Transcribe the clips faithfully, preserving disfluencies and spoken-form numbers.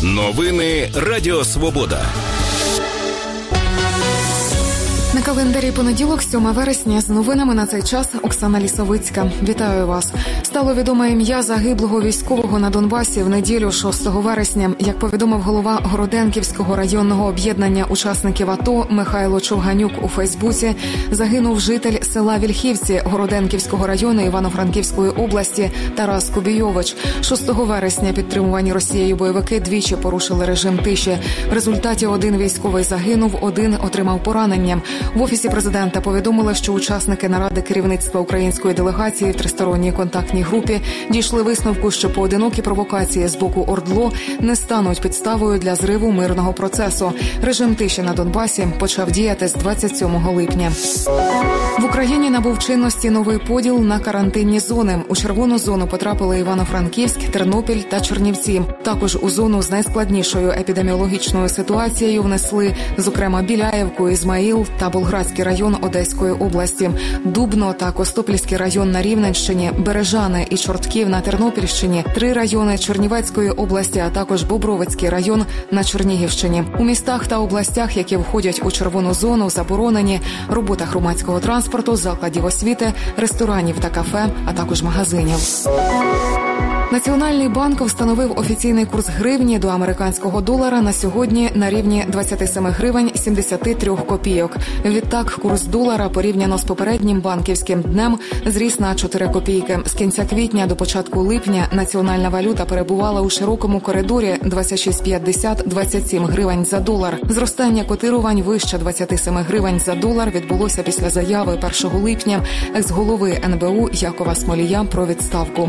Новини Радіо Свобода. На календарі понеділок, сьоме вересня, з новинами на цей час Оксана Лісовицька. Вітаю вас. Стало відоме ім'я загиблого військового на Донбасі в неділю шостого вересня. Як повідомив голова Городенківського районного об'єднання учасників АТО Михайло Човганюк у Фейсбуці, загинув житель села Вільхівці Городенківського району Івано-Франківської області Тарас Кубійович. шостого вересня підтримувані Росією бойовики двічі порушили режим тиші. В результаті один військовий загинув, один отримав поранення. В Офісі президента повідомили, що учасники наради керівництва української делегації в тристоронній контактній групі дійшли висновку, що поодинокі провокації з боку ОРДЛО не стануть підставою для зриву мирного процесу. Режим тиші на Донбасі почав діяти з двадцять сьомого липня. В Україні набув чинності новий поділ на карантинні зони. У червону зону потрапили Івано-Франківськ, Тернопіль та Чернівці. Також у зону з найскладнішою епідеміологічною ситуацією внесли, зокрема, Біляєвку, Ізмаїл та Болградський район Одеської області, Дубно та Костопільський район на Рівненщині, Бережани і Чортків на Тернопільщині, три райони Чернівецької області, а також Бобровицький район на Чернігівщині. У містах та областях, які входять у червону зону, заборонені робота громадського транспорту, закладів освіти, ресторанів та кафе, а також магазинів. Національний банк встановив офіційний курс гривні до американського долара на сьогодні на рівні двадцять сім гривень сімдесят три копійок. Відтак, курс долара порівняно з попереднім банківським днем зріс на чотири копійки. З кінця квітня до початку липня національна валюта перебувала у широкому коридорі двадцять шість п'ятдесят - двадцять сім гривень за долар. Зростання котирувань вище двадцять сім гривень за долар відбулося після заяви першого липня екс-голови ен бе у Якова Смолія про відставку.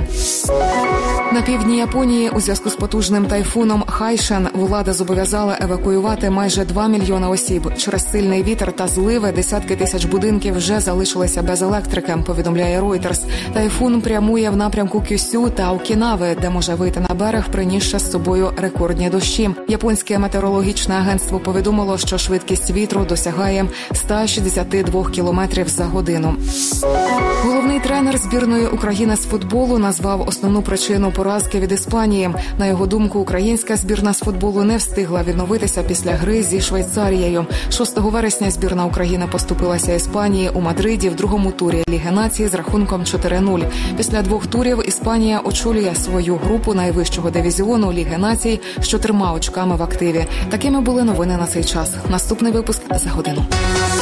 На півдні Японії у зв'язку з потужним тайфуном Хайшен влада зобов'язала евакуювати майже два мільйони осіб. Через сильний вітер та зливи десятки тисяч будинків вже залишилися без електрики, повідомляє Reuters. Тайфун прямує в напрямку Кюсю та Окінави, де може вийти на берег, принісши з собою рекордні дощі. Японське метеорологічне агентство повідомило, що швидкість вітру досягає сто шістдесят два кілометрів за годину. Головний тренер збірної України з футболу назвав основну причину поразки від Іспанії. На його думку, українська збірна з футболу не встигла відновитися після гри зі Швейцарією. шостого вересня збірна України поступилася Іспанії у Мадриді в другому турі Ліги націй з рахунком чотири нуль. Після двох турів Іспанія очолює свою групу найвищого дивізіону Ліги націй з чотирма очками в активі. Такими були новини на цей час. Наступний випуск за годину.